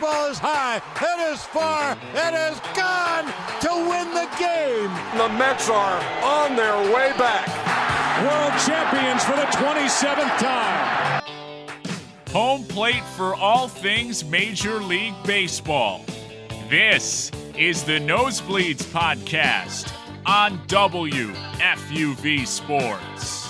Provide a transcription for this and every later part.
ball is high. It is far. It is gone to win the game. The Mets are on their way back. World champions for the 27th time. Home plate for all things Major League Baseball. This is the Nosebleeds Podcast on WFUV Sports.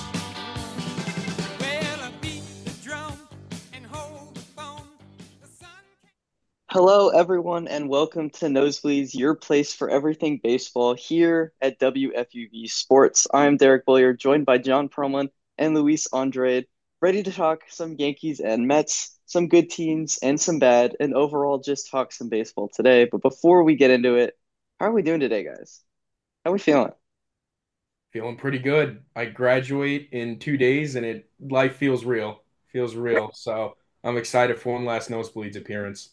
Hello, everyone, and welcome to Nosebleeds, your place for everything baseball here at WFUV Sports. I'm Derek Boyer, joined by John Perlman and Luis Andrade, ready to talk some Yankees and Mets, some good teams and some bad, and overall just talk some baseball today. But before we get into it, how are we doing today, guys? How are we feeling? Feeling pretty good. I graduate in 2 days and life feels real. So I'm excited for one last Nosebleeds appearance.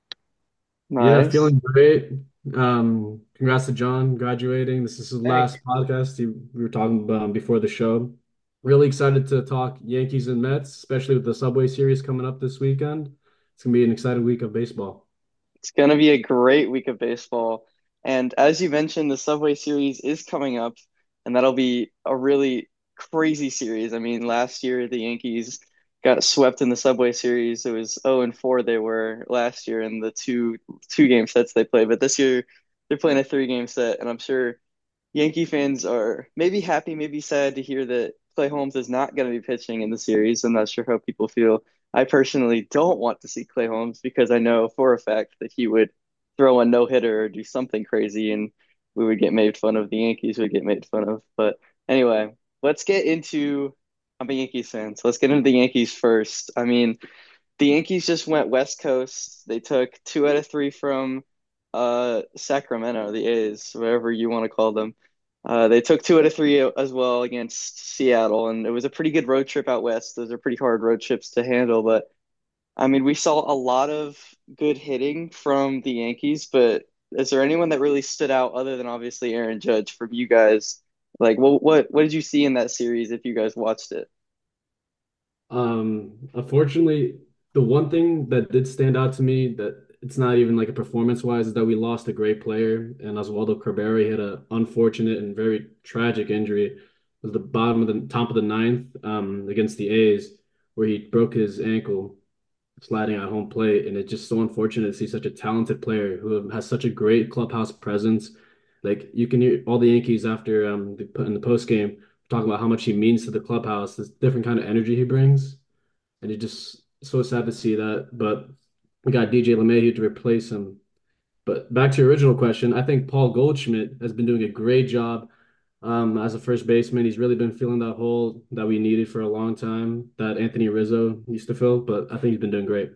Nice. Yeah, feeling great. Congrats to John graduating. This is his last podcast. We were talking about before the show. Really excited to talk Yankees and Mets, especially with the Subway Series coming up this weekend. It's gonna be an exciting week of baseball. It's going to be a great week of baseball. And as you mentioned, the Subway Series is coming up, and that'll be a really crazy series. I mean, last year the Yankees got swept in the Subway Series. It was 0-4 they were last year in the two game sets they played. But this year they're playing a 3-game set, and I'm sure Yankee fans are maybe happy, maybe sad to hear that Clay Holmes is not going to be pitching in the series. I'm not sure how people feel. I personally don't want to see Clay Holmes because I know for a fact that he would throw a no-hitter or do something crazy, and we would get made fun of. The Yankees would get made fun of. But anyway, let's get into I'm a Yankees fan, so let's get into the Yankees first. I mean, the Yankees just went West Coast. They took 2 out of 3 from Sacramento, the A's, whatever you want to call them. They took 2 out of 3 as well against Seattle, and it was a pretty good road trip out west. Those are pretty hard road trips to handle, but I mean, we saw a lot of good hitting from the Yankees, but is there anyone that really stood out other than obviously Aaron Judge from you guys? Like, what did you see in that series if you guys watched it? Unfortunately, the one thing that did stand out to me that it's not even like a performance-wise is that we lost a great player, and Oswaldo Cabrera he had an unfortunate and very tragic injury. It was the top of the ninth against the A's, where he broke his ankle sliding at home plate, and it's just so unfortunate to see such a talented player who has such a great clubhouse presence. Like you can hear all the Yankees after in the post game talking about how much he means to the clubhouse, this different kind of energy he brings, and it's just so sad to see that. But we got DJ LeMahieu to replace him. But back to your original question, I think Paul Goldschmidt has been doing a great job as a first baseman. He's really been filling that hole that we needed for a long time that Anthony Rizzo used to fill, but I think he's been doing great.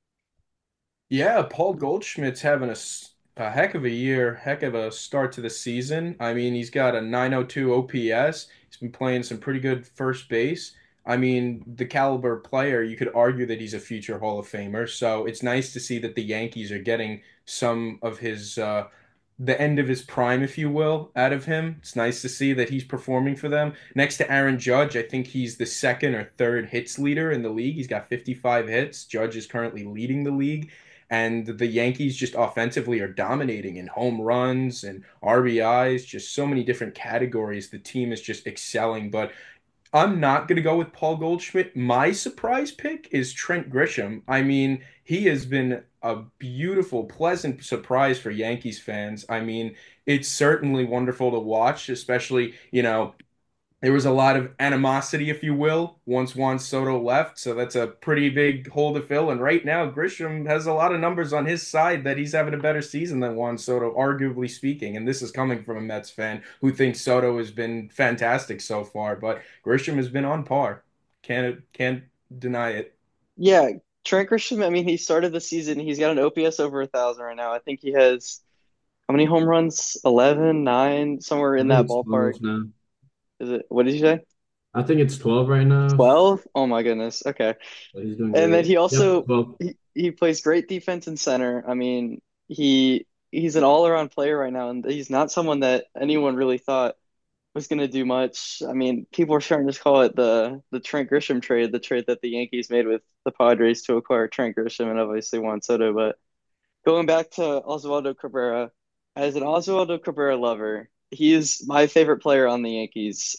Yeah, Paul Goldschmidt's having a heck of a year, heck of a start to the season. I mean, he's got a 902 OPS. He's been playing some pretty good first base. I mean, the caliber player, you could argue that he's a future Hall of Famer. So it's nice to see that the Yankees are getting some of the end of his prime, if you will, out of him. It's nice to see that he's performing for them. Next to Aaron Judge, I think he's the second or third hits leader in the league. He's got 55 hits. Judge is currently leading the league. And the Yankees just offensively are dominating in home runs and RBIs, just so many different categories. The team is just excelling. But I'm not going to go with Paul Goldschmidt. My surprise pick is Trent Grisham. I mean, he has been a beautiful, pleasant surprise for Yankees fans. I mean, it's certainly wonderful to watch, especially, there was a lot of animosity, if you will, once Juan Soto left. So that's a pretty big hole to fill. And right now, Grisham has a lot of numbers on his side that he's having a better season than Juan Soto, arguably speaking. And this is coming from a Mets fan who thinks Soto has been fantastic so far. But Grisham has been on par. Can't deny it. Yeah, Trent Grisham, I mean, he started the season, he's got an OPS over 1,000 right now. I think he has how many home runs? 11, 9, somewhere I in think that it's ballpark. 12 now. Is it, what did you say? I think it's 12 right now. 12? Oh my goodness. Okay. But he's doing And then great. he Yep, also 12. he plays great defense in center. I mean, he's an all-around player right now, and he's not someone that anyone really thought was going to do much. I mean, people are starting to call it the Trent Grisham trade, the trade that the Yankees made with the Padres to acquire Trent Grisham and obviously Juan Soto. But going back to Oswaldo Cabrera, as an Oswaldo Cabrera lover, he is my favorite player on the Yankees.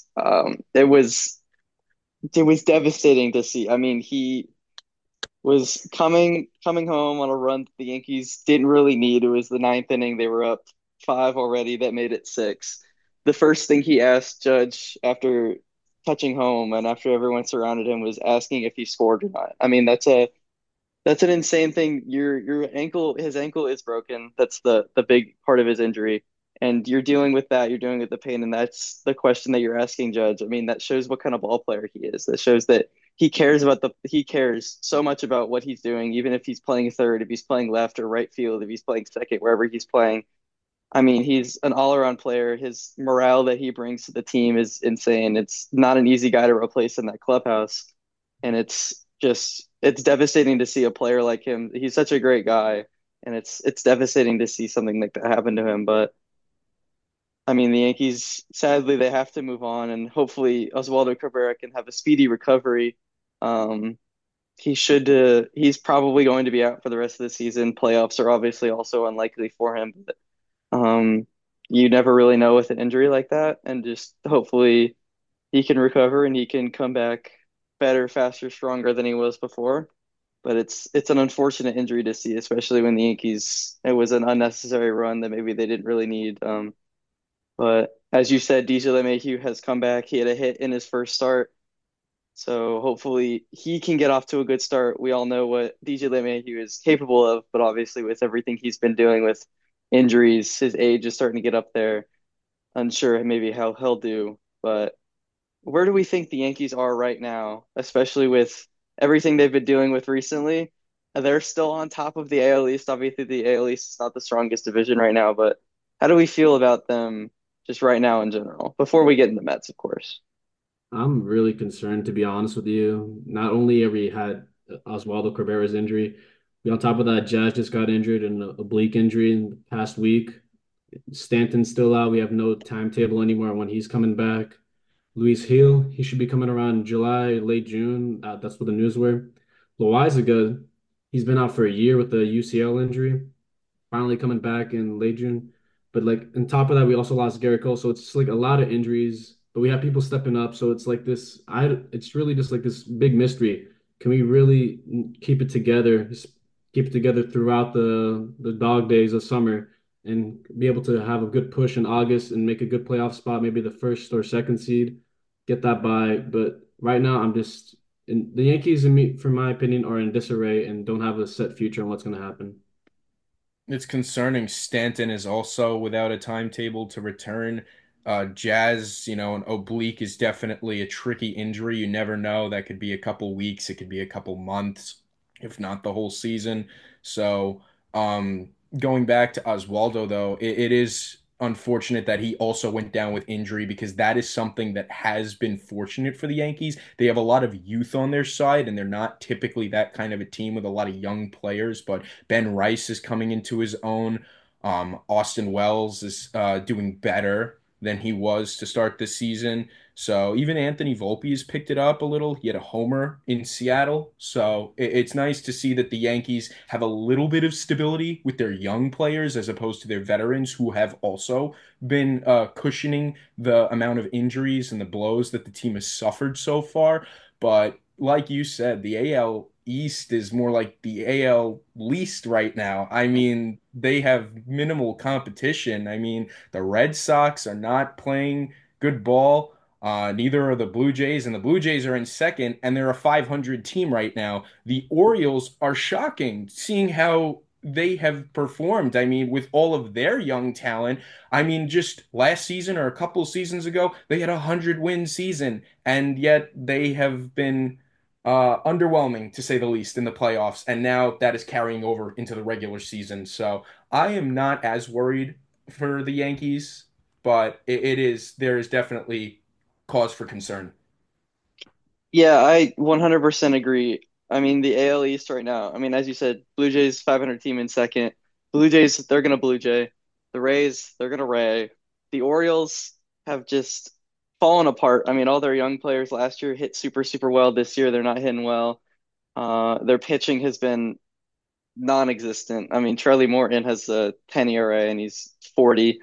It was devastating to see. I mean, he was coming home on a run that the Yankees didn't really need. It was the ninth inning. They were up five already. That made it six. The first thing he asked Judge after touching home and after everyone surrounded him was asking if he scored or not. I mean, that's an insane thing. Your ankle, his ankle is broken. That's the big part of his injury. And you're dealing with that. You're dealing with the pain, and that's the question that you're asking, Judge. I mean, that shows what kind of ball player he is. That shows that he cares so much about what he's doing, even if he's playing third, if he's playing left or right field, if he's playing second, wherever he's playing. I mean, he's an all-around player. His morale that he brings to the team is insane. It's not an easy guy to replace in that clubhouse, and it's devastating to see a player like him. He's such a great guy, and it's devastating to see something like that happen to him. But I mean, the Yankees, sadly, they have to move on, and hopefully Oswaldo Cabrera can have a speedy recovery. Um, he's probably going to be out for the rest of the season. Playoffs are obviously also unlikely for him, but you never really know with an injury like that, and just hopefully he can recover and he can come back better, faster, stronger than he was before. But it's an unfortunate injury to see, especially when the Yankees, it was an unnecessary run that maybe they didn't really need. But as you said, DJ LeMahieu has come back. He had a hit in his first start. So hopefully he can get off to a good start. We all know what DJ LeMahieu is capable of, but obviously with everything he's been doing with injuries, his age is starting to get up there. Unsure maybe how he'll do. But where do we think the Yankees are right now, especially with everything they've been dealing with recently? They're still on top of the AL East. Obviously, the AL East is not the strongest division right now, but how do we feel about them just right now in general? Before we get into Mets, of course. I'm really concerned, to be honest with you. Not only have we had Oswaldo Cabrera's injury, but on top of that, Jazz just got injured in a oblique injury in the past week. Stanton's still out. We have no timetable anymore on when he's coming back. Luis Hill, he should be coming around July, late June. That's what the news were. Loaizaga, he's been out for a year with the UCL injury, finally coming back in late June. But like on top of that, we also lost Garrett Cole, so it's just like a lot of injuries. But we have people stepping up, so it's like this. It's really just like this big mystery. Can we really keep it together? Just keep it together throughout the dog days of summer, and be able to have a good push in August and make a good playoff spot, maybe the first or second seed, get that by. But right now, I'm just the Yankees, in me, from my opinion, are in disarray and don't have a set future on what's going to happen. It's concerning. Stanton is also without a timetable to return. Jazz, an oblique is definitely a tricky injury. You never know. That could be a couple weeks, it could be a couple months, if not the whole season. So, going back to Oswaldo, though, it is unfortunate that he also went down with injury because that is something that has been fortunate for the Yankees. They have a lot of youth on their side, and they're not typically that kind of a team with a lot of young players, but Ben Rice is coming into his own. Austin Wells is doing better than he was to start this season. So even Anthony Volpe has picked it up a little. He had a homer in Seattle. So it's nice to see that the Yankees have a little bit of stability with their young players as opposed to their veterans who have also been cushioning the amount of injuries and the blows that the team has suffered so far. But like you said, the AL East is more like the AL least right now. I mean, they have minimal competition. I mean, the Red Sox are not playing good ball. Neither are the Blue Jays, and the Blue Jays are in second, and they're a 500 team right now. The Orioles are shocking, seeing how they have performed. I mean, with all of their young talent, I mean, just last season or a couple of seasons ago, they had a 100-win season, and yet they have been underwhelming to say the least in the playoffs, and now that is carrying over into the regular season. So I am not as worried for the Yankees, but there is definitely cause for concern. Yeah, I 100% agree. I mean, the AL East right now, I mean, as you said, Blue Jays 500 team in second. Blue Jays, they're going to Blue Jay. The Rays, they're going to Ray. The Orioles have just fallen apart. I mean, all their young players last year hit super, super well. This year, they're not hitting well. Their pitching has been non-existent. I mean, Charlie Morton has a 10 ERA and he's 40.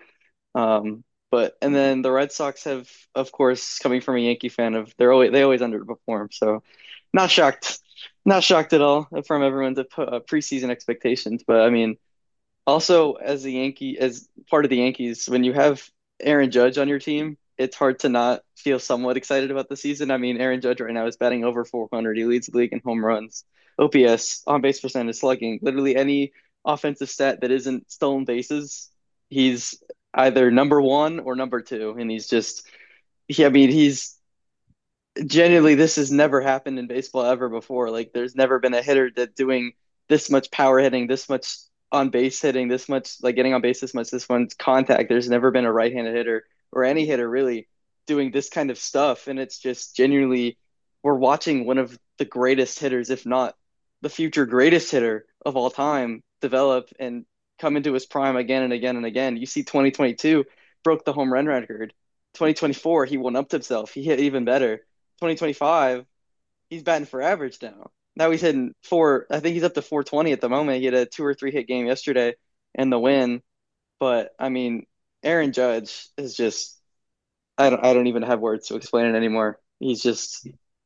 But and then the Red Sox have, of course, coming from a Yankee fan, they always underperform. So not shocked, not shocked at all from everyone's preseason expectations. But I mean, also as part of the Yankees, when you have Aaron Judge on your team, it's hard to not feel somewhat excited about the season. I mean, Aaron Judge right now is batting over 400. He leads the league in home runs, OPS, on base percentage, slugging. Literally any offensive stat that isn't stolen bases, he's either number one or number two, and I mean, he's genuinely, this has never happened in baseball ever before. Like, there's never been a hitter that doing this much power hitting, this much on base hitting, this much like getting on base, this much contact. There's never been a right-handed hitter or any hitter really doing this kind of stuff. And it's just genuinely, we're watching one of the greatest hitters, if not the future greatest hitter of all time, develop and come into his prime again and again and again. You see 2022 broke the home run record. 2024, he one upped himself. He hit even better. 2025, he's batting for average now. Now he's hitting I think he's up to 420 at the moment. He had a 2 or 3 hit game yesterday and the win. But I mean, Aaron Judge is just, I don't even have words to explain it anymore. He's just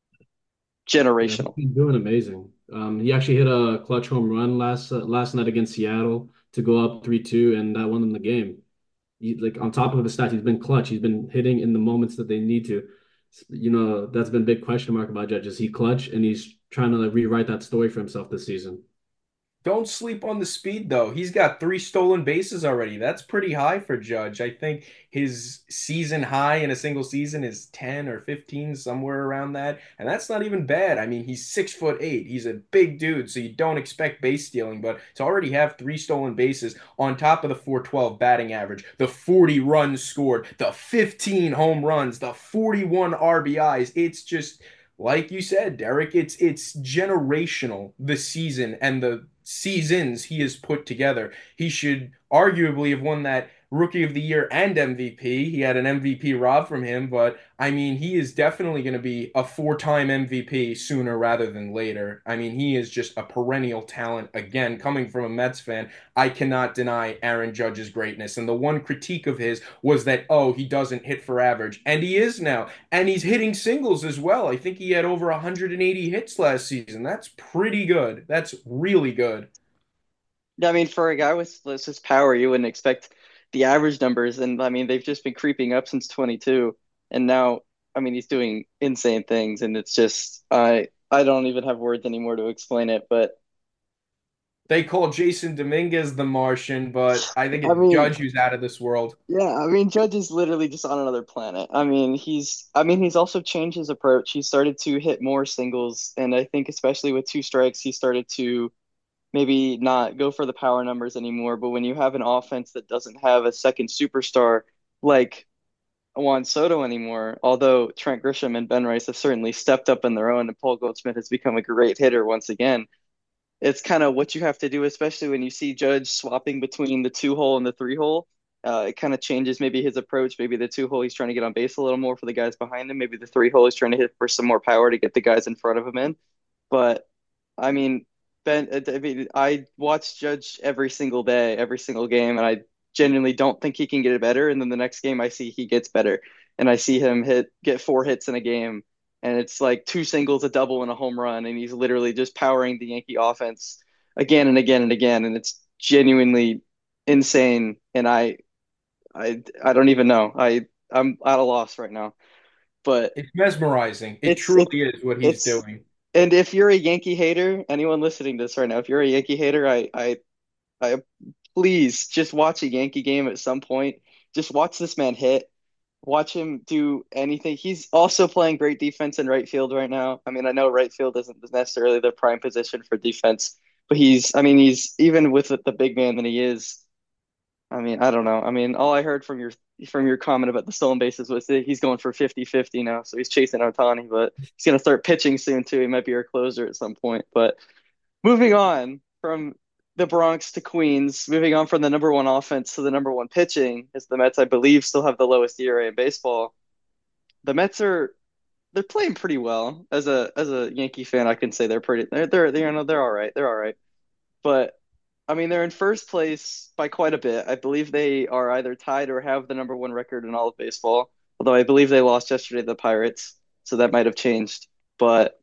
Yeah, generational. he's doing amazing. He actually hit a clutch home run last night against Seattle to go up 3-2, and that won them the game. Like on top of the stats, he's been clutch. He's been hitting in the moments that they need to. That's been a big question mark about Judge. Is he clutch? And he's trying to like, rewrite that story for himself this season. Don't sleep on the speed, though. He's got 3 stolen bases already. That's pretty high for Judge. I think his season high in a single season is 10 or 15, somewhere around that. And that's not even bad. I mean, he's 6'8". He's a big dude, so you don't expect base stealing, but to already have 3 stolen bases on top of the 412 batting average, the 40 runs scored, the 15 home runs, the 41 RBIs, it's just like you said, Derek, it's generational, the season and the seasons he has put together. He should arguably have won that Rookie of the Year and MVP. He had an MVP robbed from him, but I mean, he is definitely going to be a 4-time MVP sooner rather than later. I mean, he is just a perennial talent. Again, coming from a Mets fan, I cannot deny Aaron Judge's greatness. And the one critique of his was that, oh, he doesn't hit for average. And he is now. And he's hitting singles as well. I think he had over 180 hits last season. That's pretty good. That's really good. Yeah, I mean, for a guy with his power, you wouldn't expect the average numbers. And I mean, they've just been creeping up since 22. And now, I mean, he's doing insane things. And it's just, I don't even have words anymore to explain it. But They call Jason Dominguez the Martian, but I think I it's mean, Judge who's out of this world. yeah, I mean, Judge is literally just on another planet. I mean, he's also changed his approach. He started to hit more singles. And I think especially with two strikes, he started to maybe not go for the power numbers anymore. But when you have an offense that doesn't have a second superstar like Juan Soto anymore, although Trent Grisham and Ben Rice have certainly stepped up in their own, and Paul Goldschmidt has become a great hitter once again. It's kind of what you have to do, especially when you see Judge swapping between the two hole and the three hole. It kind of changes maybe his approach. Maybe the two hole he's trying to get on base a little more for the guys behind him. Maybe the three hole he's trying to hit for some more power to get the guys in front of him in. But I mean, I watch Judge every single day, every single game, and I genuinely don't think he can get it better. And then the next game, I see he gets better, and I see him get 4 hits in a game, and it's like two singles, a double, and a home run, and he's literally just powering the Yankee offense again and again and again, and it's genuinely insane. And I don't even know. I'm at a loss right now, but It's mesmerizing. It it's truly is what he's it's doing. and if you're a Yankee hater, anyone listening to this right now, if you're a Yankee hater, I please just watch a Yankee game at some point. Just watch this man hit. Watch him do anything. He's also playing great defense in right field right now. I mean, I know right field isn't necessarily the prime position for defense, but I mean, he's even with the big man that he is. I mean, I don't know. I mean, all I heard from your comment about the stolen bases was that he's going for 50-50 now, so he's chasing Ohtani, but he's going to start pitching soon too. He might be our closer at some point. But moving on from the Bronx to Queens, moving on from the number one offense to the number one pitching, as the Mets, I believe, still have the lowest ERA in baseball. The Mets they're playing pretty well. As a Yankee fan, I can say they're pretty they're you know they're all right. They're all right. But I mean, they're in first place by quite a bit. I believe they are either tied or have the number one record in all of baseball. Although I believe they lost yesterday to the Pirates, so that might have changed. But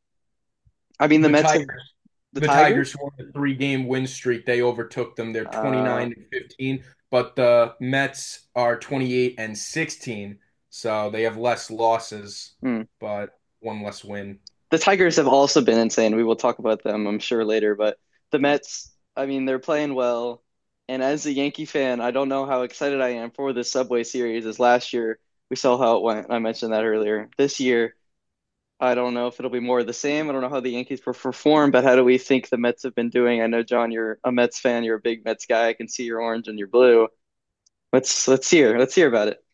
I mean, the The Mets have Tigers, the the Tigers. Tigers won a three-game win streak. They overtook them. They're Uh, 29 and 15, but the Mets are 28 and 16, so they have less losses, hmm. but one less win. The Tigers have also been insane. We will talk about them, I'm sure, later. But the Mets, I mean, they're playing well. And as a Yankee fan, I don't know how excited I am for this Subway Series. As last year, we saw how it went. I mentioned that earlier. This year, I don't know if it'll be more of the same. I don't know how the Yankees will perform, but how do we think the Mets have been doing? I know, John, you're a Mets fan. You're a big Mets guy. I can see your orange and your blue. Let's hear about it.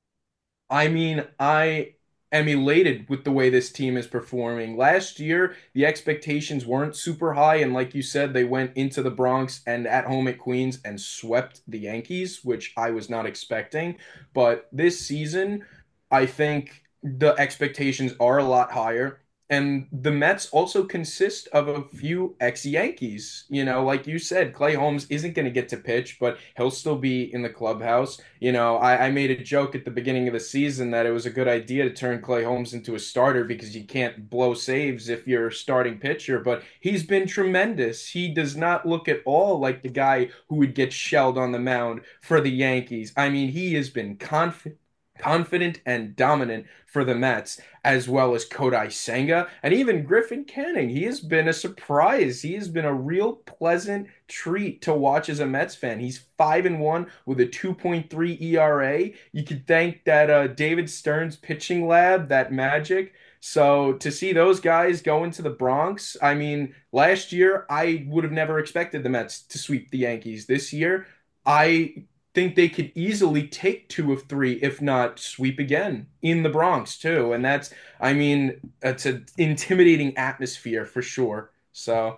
I mean, I am elated with the way this team is performing. Last year, the expectations weren't super high, and like you said, they went into the Bronx and at home at Queens and swept the Yankees, which I was not expecting. But this season, I think the expectations are a lot higher. And the Mets also consist of a few ex-Yankees. You know, like you said, Clay Holmes isn't going to get to pitch, but he'll still be in the clubhouse. You know, I made a joke at the beginning of the season that it was a good idea to turn Clay Holmes into a starter because you can't blow saves if you're a starting pitcher, but he's been tremendous. He does not look at all like the guy who would get shelled on the mound for the Yankees. I mean, he has been confident and dominant for the Mets, as well as Kodai Senga and even Griffin Canning. He has been a surprise. He has been a real pleasant treat to watch as a Mets fan. He's 5-1 with a 2.3 ERA. You could thank that David Stearns pitching lab, that magic. So to see those guys go into the Bronx, I mean, last year I would have never expected the Mets to sweep the Yankees. This year, I think they could easily take two of three, if not sweep again in the Bronx too. And that's, I mean, it's an intimidating atmosphere for sure. So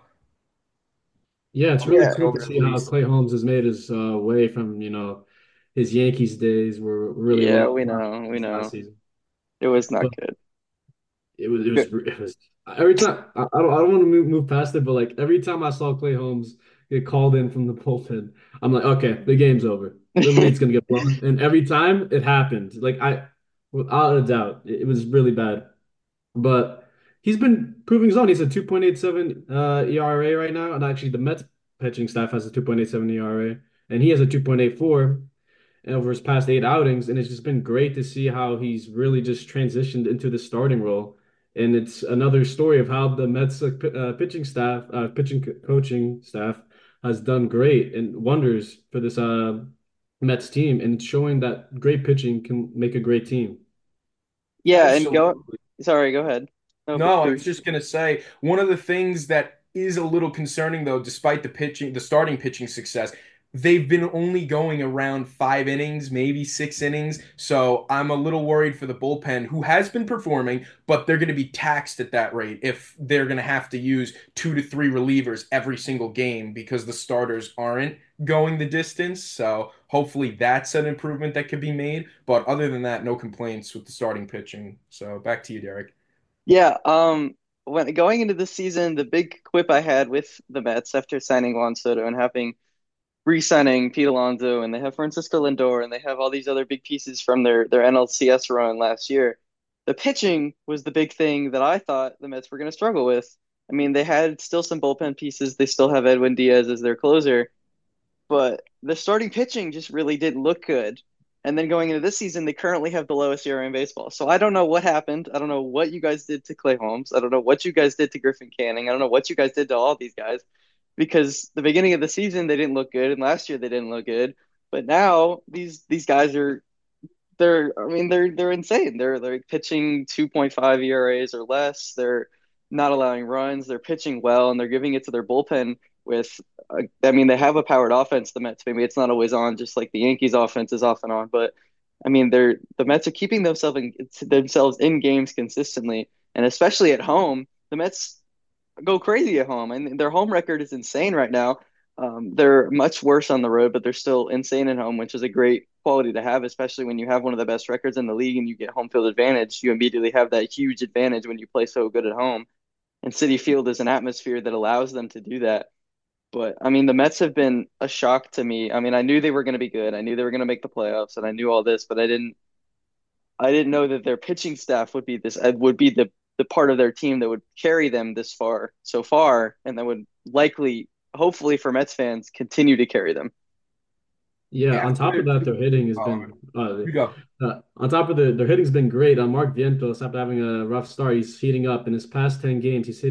Yeah, it's I'll really get Yeah. cool to over at see how least. Clay Holmes has made his way from, his Yankees days were really Yeah, low we know. We last know. season. It was not But good. it was every time I don't want to move past it, but like every time I saw Clay Holmes get called in from the bullpen, I'm like, okay, the game's over. The lead's gonna get blown. And every time it happened, like without a doubt, it was really bad. But he's been proving his own. He's a 2.87 ERA right now, and actually the Mets pitching staff has a 2.87 ERA, and he has a 2.84 over his past 8 outings, and it's just been great to see how he's really just transitioned into the starting role. And it's another story of how the Mets pitching staff, coaching staff has done great and wonders for this Mets team, and it's showing that great pitching can make a great team. Yeah, and go. Absolutely. Sorry, go ahead. No, No, I was please. just gonna say one of the things that is a little concerning though, despite the starting pitching success, they've been only going around 5 innings, maybe 6 innings. So I'm a little worried for the bullpen, who has been performing, but they're gonna be taxed at that rate if they're gonna have to use 2 to 3 relievers every single game because the starters aren't going the distance. So hopefully that's an improvement that could be made. But other than that, no complaints with the starting pitching. So back to you, Derek. Yeah, when going into the season, the big quip I had with the Mets after signing Juan Soto and having re-signing Pete Alonso, and they have Francisco Lindor, and they have all these other big pieces from their NLCS run last year. The pitching was the big thing that I thought the Mets were going to struggle with. I mean, they had still some bullpen pieces. They still have Edwin Diaz as their closer, but the starting pitching just really didn't look good. And then going into this season, they currently have the lowest ERA in baseball. So I don't know what happened. I don't know what you guys did to Clay Holmes. I don't know what you guys did to Griffin Canning. I don't know what you guys did to all these guys because the beginning of the season they didn't look good, and last year they didn't look good. But now these guys are they're insane. They're pitching 2.5 ERAs or less. They're not allowing runs. They're pitching well, and they're giving it to their bullpen with. I mean, they have a powered offense. The Mets, maybe it's not always on, just like the Yankees' offense is off and on. But I mean, the Mets are keeping themselves in games consistently, and especially at home, the Mets go crazy at home. And their home record is insane right now. They're much worse on the road, but they're still insane at home, which is a great quality to have, especially when you have one of the best records in the league and you get home field advantage. You immediately have that huge advantage when you play so good at home. And Citi Field is an atmosphere that allows them to do that. But I mean, the Mets have been a shock to me. I mean, I knew they were going to be good. I knew they were going to make the playoffs, and I knew all this, but I didn't know that their pitching staff would be this would be the part of their team that would carry them this far so far, and that would likely, hopefully for Mets fans, continue to carry them. Yeah, on top of After, that, their hitting has oh, been you go. on top of their hitting's been great. Mark Vientos, after having a rough start, he's heating up. In his past 10 games, he's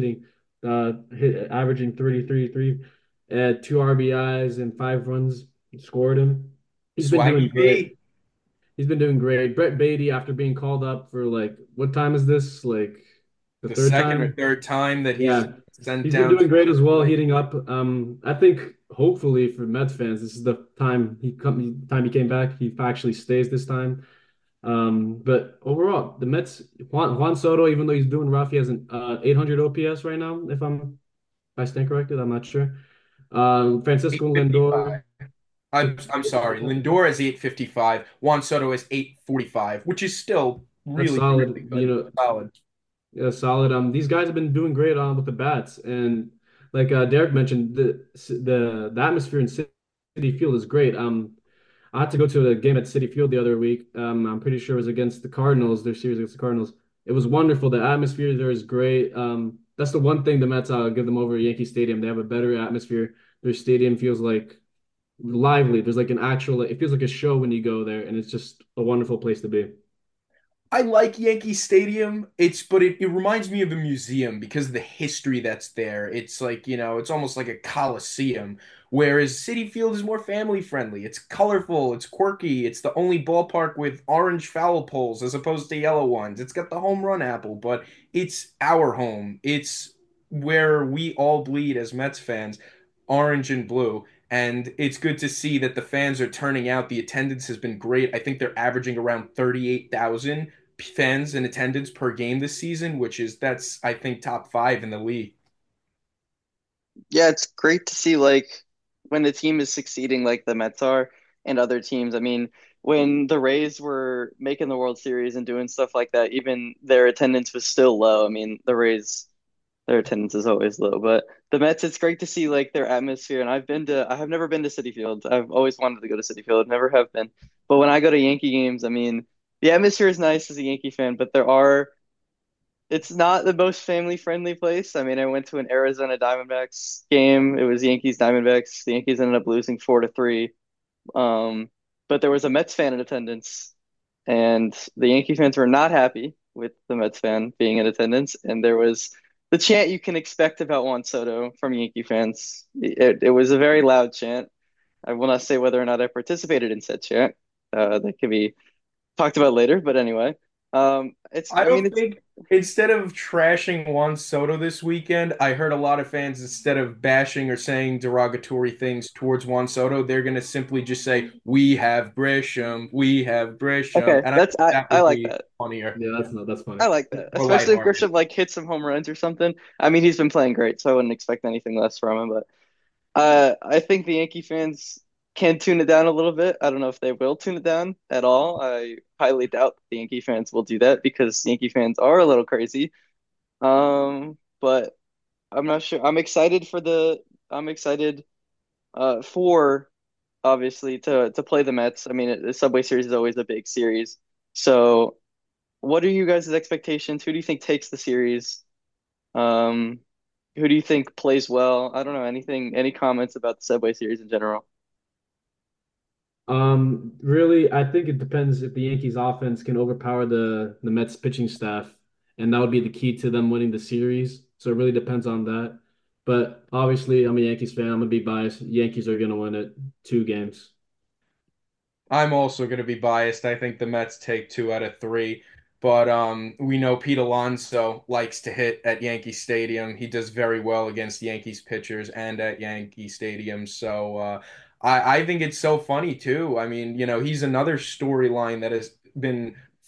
averaging 33, two RBIs and 5 runs scored him. He's been doing Swaggy great. B. He's been doing great. Brett Beatty, after being called up for like, what time is this? Like the The third second or time? third time that he's Yeah, sent he's been down doing to great as well, play. heating up. I think hopefully for Mets fans, this is the time he came back. He actually stays this time. But overall, the Mets, Juan Soto, even though he's doing rough, he has an 800 OPS right now. If I stand corrected, I'm not sure. Francisco Lindor, 855. I'm sorry. Lindor is 855. Juan Soto is 845, which is still that's really, really solid. good. Solid. Yeah, solid. These guys have been doing great with the bats, and like Derek mentioned, the atmosphere in City Field is great. I had to go to a game at City Field the other week. I'm pretty sure it was against the Cardinals, their series against the Cardinals. It was wonderful. The atmosphere there is great. That's the one thing the Mets give them over Yankee Stadium. They have a better atmosphere. Their stadium feels like lively. There's like it feels like a show when you go there, and it's just a wonderful place to be. I like Yankee Stadium. It reminds me of a museum because of the history that's there. It's like, it's almost like a coliseum. Whereas Citi Field is more family friendly. It's colorful, it's quirky, it's the only ballpark with orange foul poles as opposed to yellow ones. It's got the home run apple, but it's our home. It's where we all bleed as Mets fans, orange and blue. And it's good to see that the fans are turning out. The attendance has been great. I think they're averaging around 38,000 fans in attendance per game this season, that's I think top five in the league. Yeah, it's great to see like when the team is succeeding like the Mets are and other teams. I mean, when the Rays were making the World Series and doing stuff like that, even their attendance was still low. I mean, the Rays, their attendance is always low, but the Mets, it's great to see like their atmosphere. And I have never been to Citi Field. I've always wanted to go to Citi Field, never have been. But when I go to Yankee games, I mean, the atmosphere is nice as a Yankee fan, but it's not the most family friendly place. I mean, I went to an Arizona Diamondbacks game. It was Yankees Diamondbacks. The Yankees ended up losing 4-3. But there was a Mets fan in attendance, and the Yankee fans were not happy with the Mets fan being in attendance. And there was the chant you can expect about Juan Soto from Yankee fans. It was a very loud chant. I will not say whether or not I participated in said chant. That can be talked about later. But anyway, I I mean, don't think instead of trashing Juan Soto this weekend, I heard a lot of fans instead of bashing or saying derogatory things towards Juan Soto, they're going to simply just say, "We have Grisham, we have Grisham," okay. and I think that I would like be that. funnier Yeah, that's funny. I like that, or especially if lighthearted. Grisham like hits some home runs or something. I mean, he's been playing great, so I wouldn't expect anything less from him. But I think the Yankee fans can tune it down a little bit. I don't know if they will tune it down at all. I highly doubt the Yankee fans will do that because Yankee fans are a little crazy. But I'm not sure. I'm excited for obviously to play the Mets. I mean, the Subway Series is always a big series. So, what are you guys' expectations? Who do you think takes the series? Um, who do you think plays well? I don't know anything. Any comments about the Subway Series in general? Really, I think it depends if the Yankees offense can overpower the Mets pitching staff, and that would be the key to them winning the series. So it really depends on that. But obviously, I'm a Yankees fan. I'm gonna be biased. Yankees are gonna win it 2 games. I'm also going to be biased. I think the Mets take two out of three. But we know Pete Alonso likes to hit at Yankee Stadium. He does very well against Yankees pitchers and at Yankee Stadium. So I think it's so funny too. I mean, he's another storyline that has been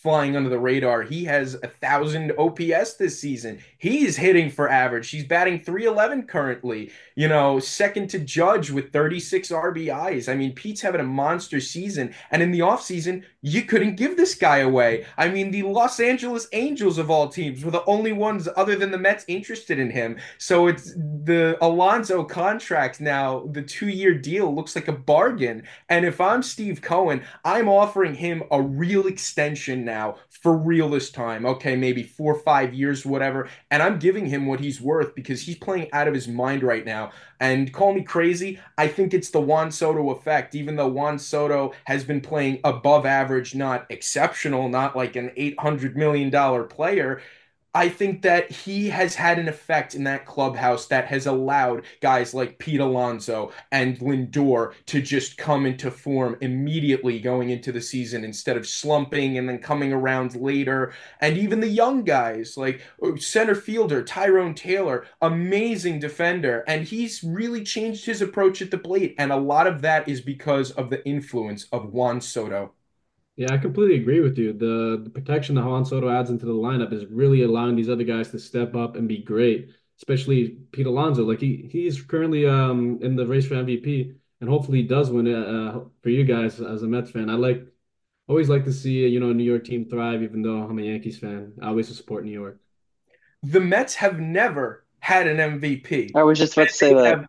flying under the radar. He has 1,000 OPS this season. He's hitting for average. He's batting 311 currently, second to Judge with 36 RBIs. I mean, Pete's having a monster season. And in the offseason, you couldn't give this guy away. I mean, the Los Angeles Angels of all teams were the only ones other than the Mets interested in him. So it's the Alonso contract now, the 2-year deal looks like a bargain. And if I'm Steve Cohen, I'm offering him a real extension now for real this time. Okay, maybe 4 or 5 years, whatever. And I'm giving him what he's worth because he's playing out of his mind right now. And call me crazy, I think it's the Juan Soto effect. Even though Juan Soto has been playing above average, not exceptional, not like an $800 million player, I think that he has had an effect in that clubhouse that has allowed guys like Pete Alonso and Lindor to just come into form immediately going into the season instead of slumping and then coming around later. And even the young guys like center fielder Tyrone Taylor, amazing defender, and he's really changed his approach at the plate. And a lot of that is because of the influence of Juan Soto. Yeah, I completely agree with you. The protection that Juan Soto adds into the lineup is really allowing these other guys to step up and be great, especially Pete Alonso. Like he's currently in the race for MVP, and hopefully he does win it for you guys as a Mets fan. Always like to see a New York team thrive, even though I'm a Yankees fan. I always support New York. The Mets have never had an MVP. I was just about to say They that. have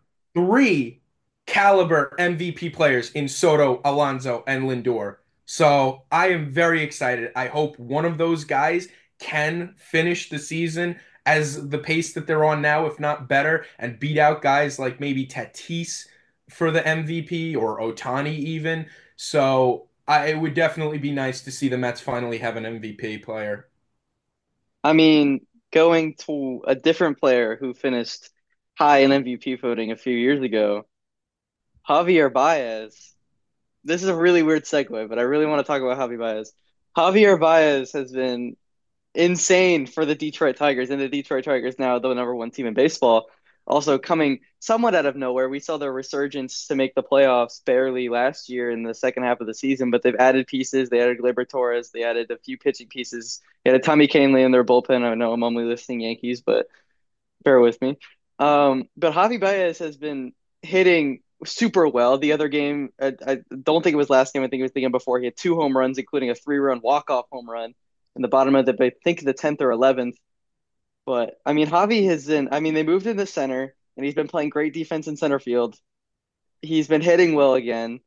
3 caliber MVP players in Soto, Alonso, and Lindor. So I am very excited. I hope one of those guys can finish the season as the pace that they're on now, if not better, and beat out guys like maybe Tatis for the MVP or Ohtani even. So it would definitely be nice to see the Mets finally have an MVP player. I mean, going to a different player who finished high in MVP voting a few years ago, Javier Baez. This is a really weird segue, but I really want to talk about Javi Baez. Javier Baez has been insane for the Detroit Tigers, and the Detroit Tigers now the number one team in baseball. Also coming somewhat out of nowhere, we saw their resurgence to make the playoffs barely last year in the second half of the season, but they've added pieces. They added Gleyber Torres. They added a few pitching pieces. They added Tommy Kahnle in their bullpen. I know I'm only listing Yankees, but bear with me. But Javi Baez has been hitting super well. The other game, I don't think it was last game. I think it was the game before. He had 2 home runs, including a 3-run walk-off home run in the bottom of I think the 10th or 11th. But I mean, Javi has been. I mean, they moved in the center, and he's been playing great defense in center field. He's been hitting well again.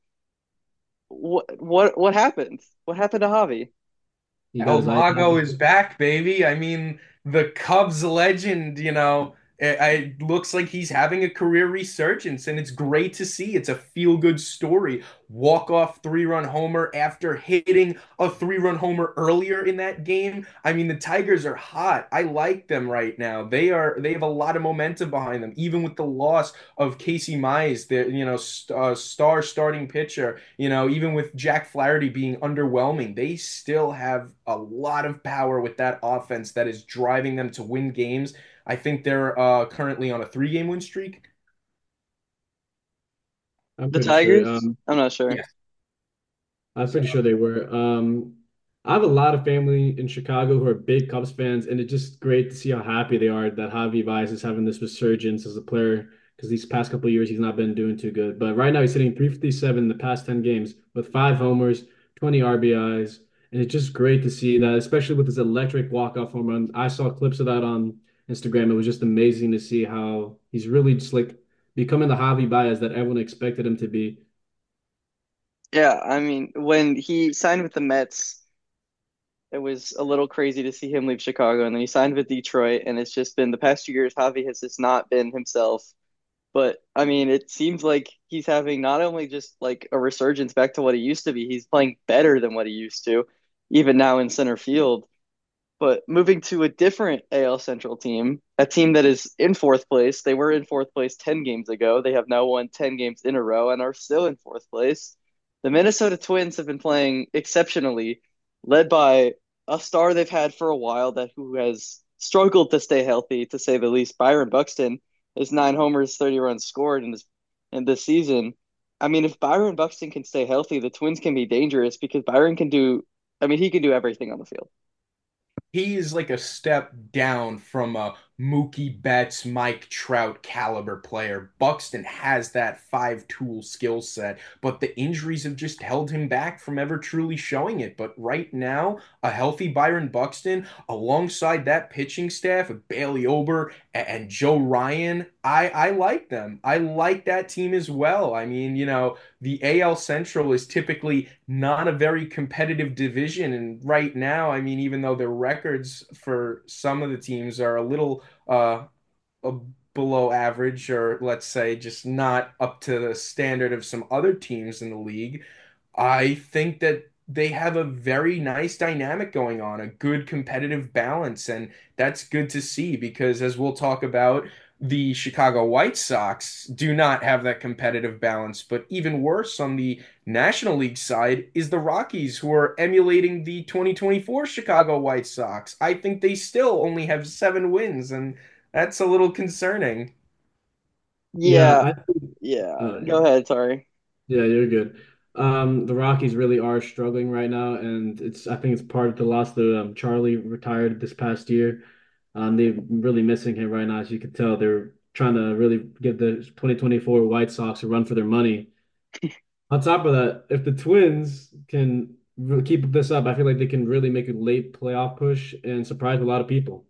What happened? What happened to Javi? El Mago is back, baby. I mean, the Cubs legend, it looks like he's having a career resurgence, and it's great to see. It's a feel-good story. Walk-off 3-run homer after hitting a 3-run homer earlier in that game. I mean, the Tigers are hot. I like them right now. They have a lot of momentum behind them, even with the loss of Casey Mize, the star starting pitcher. Even with Jack Flaherty being underwhelming, they still have a lot of power with that offense that is driving them to win games. I think they're currently on a 3-game win streak. I'm The pretty sure. Tigers? I'm not sure. Yeah. I'm pretty sure they were. I have a lot of family in Chicago who are big Cubs fans, and it's just great to see how happy they are that Javi Baez is having this resurgence as a player because these past couple of years he's not been doing too good. But right now he's hitting 357 in the past 10 games with 5 homers, 20 RBIs, and it's just great to see that, especially with his electric walk-off home run. I saw clips of that on Instagram. It was just amazing to see how he's really just like becoming the Javi Baez that everyone expected him to be. Yeah, I mean, when he signed with the Mets, it was a little crazy to see him leave Chicago, and then he signed with Detroit, and it's just been the past 2 years, Javi has just not been himself. But I mean, it seems like he's having not only just like a resurgence back to what he used to be, he's playing better than what he used to, even now in center field. But moving to a different AL Central team, a team that is in fourth place. They were in fourth place 10 games ago. They have now won 10 games in a row and are still in fourth place. The Minnesota Twins have been playing exceptionally, led by a star they've had for a while that who has struggled to stay healthy, to say the least. Byron Buxton is 9 homers, 30 runs scored in this season. I mean, if Byron Buxton can stay healthy, the Twins can be dangerous because Byron can do I mean, he can do everything on the field. He is like a step down from a Mookie Betts, Mike Trout caliber player. Buxton has that five-tool skill set, but the injuries have just held him back from ever truly showing it. But right now, a healthy Byron Buxton alongside that pitching staff of Bailey Ober and Joe Ryan, I like them. I like that team as well. I mean, the AL Central is typically not a very competitive division. And right now, I mean, even though their records for some of the teams are a little a below average, or let's say just not up to the standard of some other teams in the league, I think that they have a very nice dynamic going on, a good competitive balance, and that's good to see because as we'll talk about, the Chicago White Sox do not have that competitive balance, but even worse on the National League side is the Rockies, who are emulating the 2024 Chicago White Sox. I think they still only have 7 wins, and that's a little concerning. Yeah, Yeah, I think yeah. uh, Go ahead, sorry. yeah, you're good. The Rockies really are struggling right now, and it's I think it's part of the loss that Charlie retired this past year. They're really missing him right now, as you can tell. They're trying to really give the 2024 White Sox a run for their money. On top of that, if the Twins can keep this up, I feel like they can really make a late playoff push and surprise a lot of people.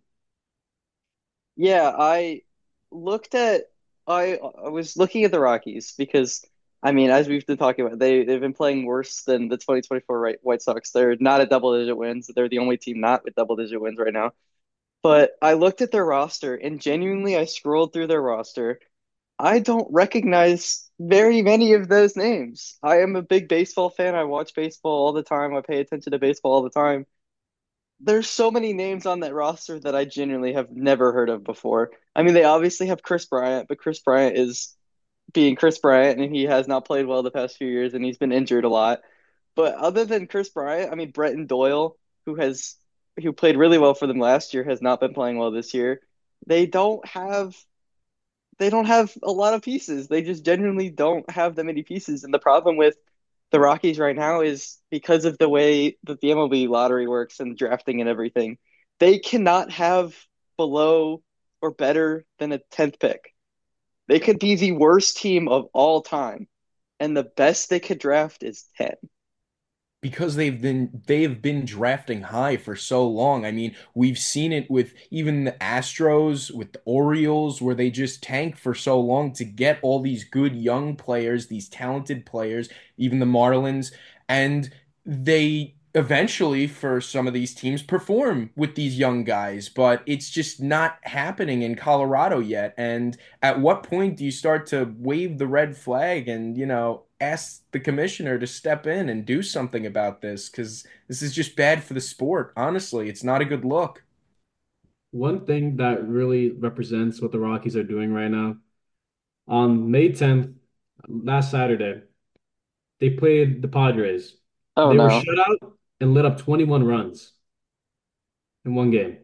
Yeah, looked at I was looking at the Rockies because I mean, as we've been talking about, they've been playing worse than the 2024 White Sox. They're not at double digit wins. They're the only team not with double digit wins right now. But I looked at their roster and genuinely I scrolled through their roster. I don't recognize very many of those names. I am a big baseball fan. I watch baseball all the time. I pay attention to baseball all the time. There's so many names on that roster that I genuinely have never heard of before. I mean, they obviously have Chris Bryant, but Chris Bryant is being Chris Bryant, and he has not played well the past few years, and he's been injured a lot. But other than Chris Bryant, I mean, Bretton Doyle, who played really well for them last year, has not been playing well this year. They don't have they don't have a lot of pieces. They just genuinely don't have that many pieces. And the problem with the Rockies right now is because of the way that the MLB lottery works and drafting and everything, they cannot have below or better than a 10th pick. They could be the worst team of all time, and the best they could draft is 10. Because they've been drafting high for so long. I mean, we've seen it with even the Astros, with the Orioles, where they just tank for so long to get all these good young players, these talented players, even the Marlins, and they eventually, for some of these teams, perform with these young guys, but it's just not happening in Colorado yet. And at what point do you start to wave the red flag and, ask the commissioner to step in and do something about this? Because this is just bad for the sport. Honestly, it's not a good look. One thing that really represents what the Rockies are doing right now, on May 10th, last Saturday, they played the Padres. Oh They were no. shut out and lit up 21 runs in one game.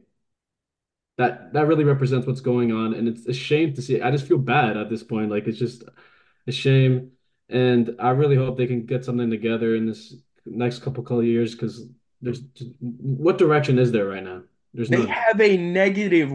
That really represents what's going on, and it's a shame to see. I just feel bad at this point. Like it's just a shame, and I really hope they can get something together in this next couple of years because there's what direction is there right now? There's They none. have a negative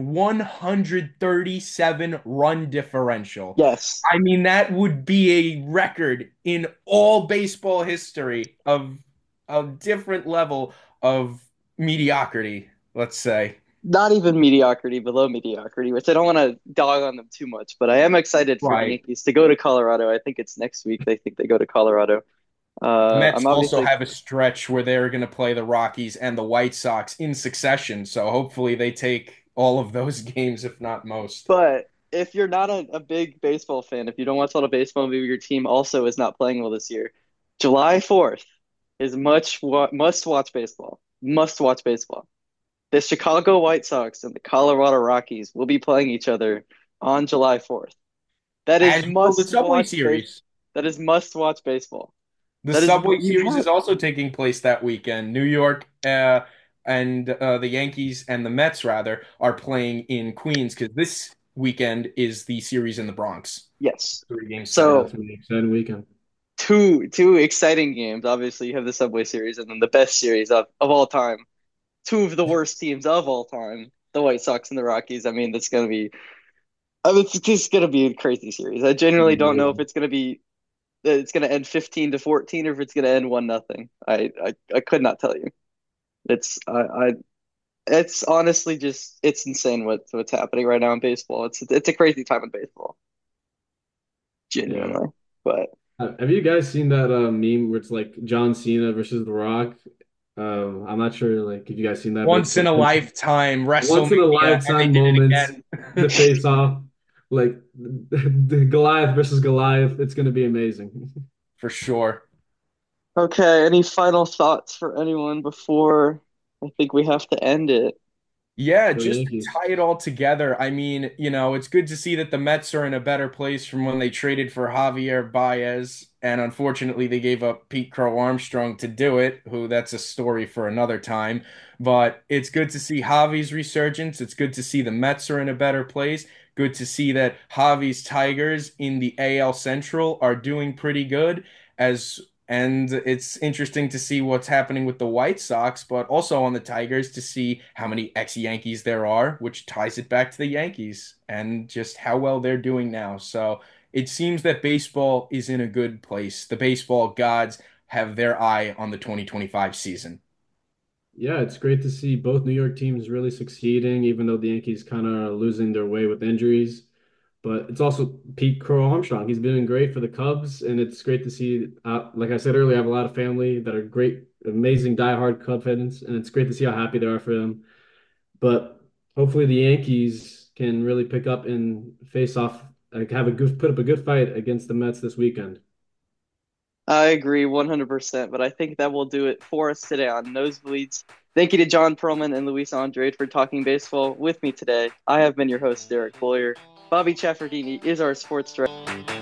137 run differential. Yes. I mean, that would be a record in all baseball history of a different level of mediocrity, let's say. Not even mediocrity, below mediocrity, which I don't want to dog on them too much, but I am excited for the Right. Yankees to go to Colorado. I think it's next week. They think they go to Colorado. The Mets I'm also obviously, have a stretch where they're going to play the Rockies and the White Sox in succession. So hopefully they take all of those games, if not most. but if you're not a big baseball fan, if you don't watch a lot of baseball, maybe your team also is not playing well this year. July 4th is must watch baseball. Must watch baseball. The Chicago White Sox and the Colorado Rockies will be playing each other on July 4th. That is As will the must Subway watch base. Series. That is must watch baseball. The That is Subway you Series have is also taking place that weekend. New York and the Yankees and the Mets, rather, are playing in Queens because this weekend is the series in the Bronx. yes. 3 game Yeah, set. So it's gonna be an exciting weekend. two exciting games. Obviously, you have the Subway Series and then the best series of all time. Two of the worst teams of all time, the White Sox and the Rockies. I mean, that's gonna be. I mean, it's just gonna be a crazy series. I genuinely don't know if it's gonna end 15-14 or if it's gonna end 1-0. I could not tell you. It's it's honestly just it's insane what's happening right now in baseball. It's a crazy time in baseball, Yeah. genuinely. But Have you guys seen that meme where it's like John Cena versus The Rock? I'm not sure like if you guys seen that, but Once in a lifetime once in a WrestleMania, and they lifetime did it moments, again. the face off, like the Goliath versus Goliath. It's gonna be amazing. For sure. okay, any final thoughts for anyone before I think we have to end it? Yeah, Go just to Yankees. tie it all together. I mean, it's good to see that the Mets are in a better place from when they traded for Javier Baez, and unfortunately they gave up Pete Crow Armstrong to do it, who that's a story for another time. But it's good to see Javi's resurgence. It's good to see the Mets are in a better place. Good to see that Javi's Tigers in the AL Central are doing pretty good as and it's interesting to see what's happening with the White Sox, but also on the Tigers to see how many ex-Yankees there are, which ties it back to the Yankees and just how well they're doing now. So it seems that baseball is in a good place. The baseball gods have their eye on the 2025 season. Yeah, it's great to see both New York teams really succeeding, even though the Yankees kind of losing their way with injuries. But it's also Pete Crow Armstrong. He's been great for the Cubs, and it's great to see. Like I said earlier, I have a lot of family that are great, amazing diehard Cub fans, and it's great to see how happy they are for him. But hopefully, the Yankees can really pick up and face off, like put up a good fight against the Mets this weekend. I agree 100%, but I think that will do it for us today on Nosebleeds. Thank you to John Perlman and Luis Andrade for talking baseball with me today. I have been your host, Derek Boyer. Bobby Chaffardini is our sports director.